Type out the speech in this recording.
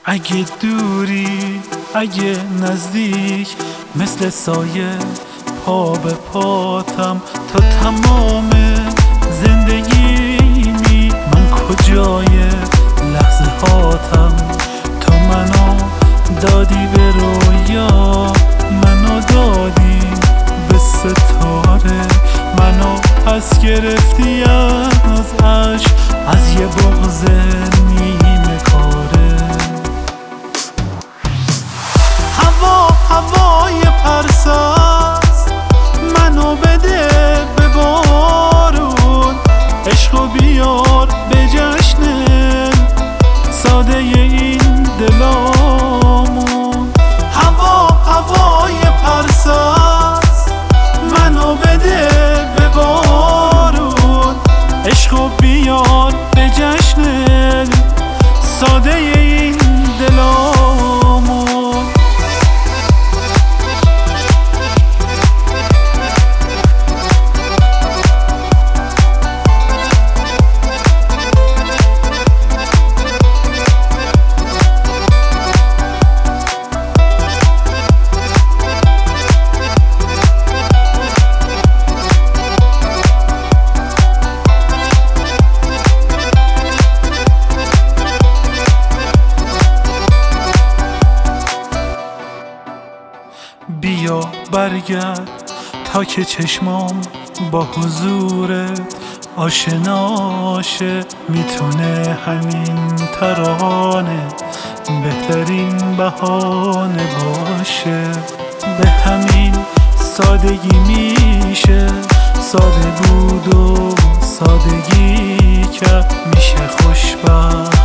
اگه دوری اگه نزدیک، مثل سایه پا به پاتم تا تمام زندگیمی. من کجای لحظه هاتم، تو منو دادی به رویا، منو دادی به ستاره، منو پس گرفتی از عشق، از یه بغض نیمه کاره. هوای پرساز منو بده به بارون، عشقو بیار به جشن ساده این دلامون. هوای پرساز منو بده به بارون، عشقو بیار به جشن ساده این دلامون. بیا برگرد تا که چشمام با حضورت آشناشه، میتونه همین ترانه بهترین بهانه باشه. به همین سادگی میشه ساده بود و سادگی که میشه خوشبخت.